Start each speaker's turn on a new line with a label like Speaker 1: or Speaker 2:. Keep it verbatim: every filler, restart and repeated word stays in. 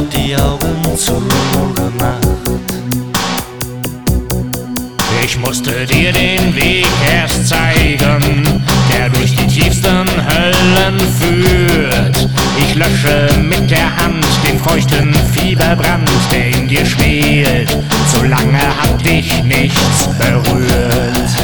Speaker 1: die Augen zugemacht.
Speaker 2: Ich musste dir den Weg erst zeigen, der durch die tiefsten Höllen führt. Ich lösche mit der Hand den feuchten Fieberbrand, der in dir schwelt, solange hat dich nichts berührt.